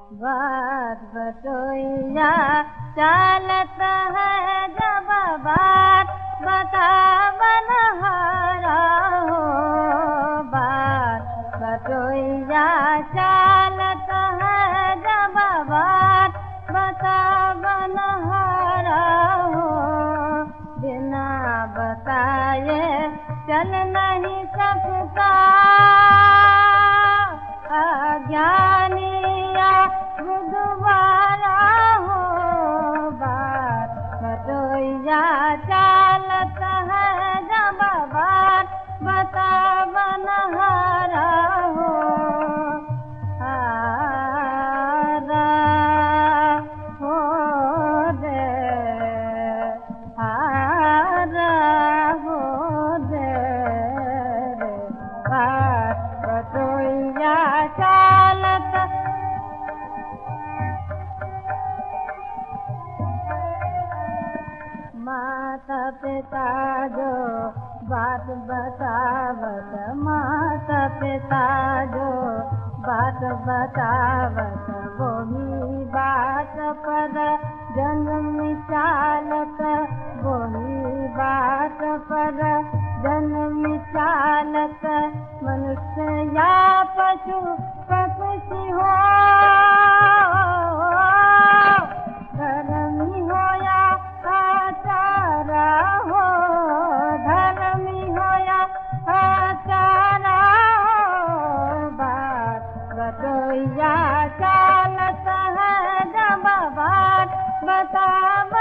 बात बटोइया चालत है जब बात बता बनहारा हो। बात बटोइया चालत है जब बात बता बनहारा हो। बिना बताए चल नहीं सकता अज्ञानिया बुधवारा हो। बात बटोइया चालत है जब बात बता बनहारा हो। हारा हो दे, हारा हो दे रे। बात बटोइया चालत माता पिता जो बात बतावत, माता पिता जो बात बतावत, वो ही बात पर जन्म चालत, वो ही बात पर जन्म चालत। मनुष्य या पशु पक्षी हो, धर्मी हो या आचारा हो, धर्मी हो या आचारा हो। बात बटोइया चालत है जब बात बता